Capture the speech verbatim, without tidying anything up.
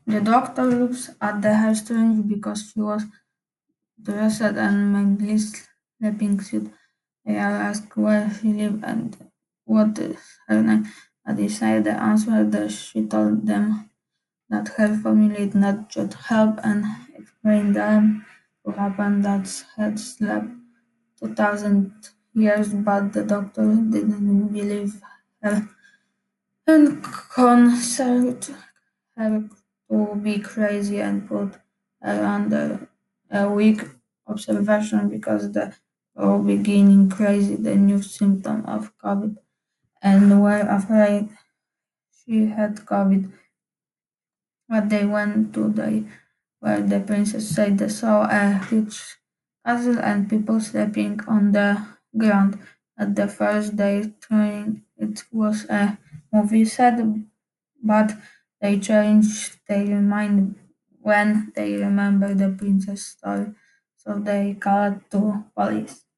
The doctor looks at the her strange because she was dressed and mainly sleeping suit. They are asked where she lived and what is her name. And decided the answer that she told them that her family did not just help and explain them what happened that had slept two thousand years, but the doctor didn't believe her and considered her to be crazy and put her under a weak observation because the were beginning crazy the new symptom of COVID and were afraid she had COVID. But they went to the where the princess said they saw a huge castle and people sleeping on the ground. At the first day thinking it was a movie set, but they changed their mind when they remembered the princess story, so they called to police.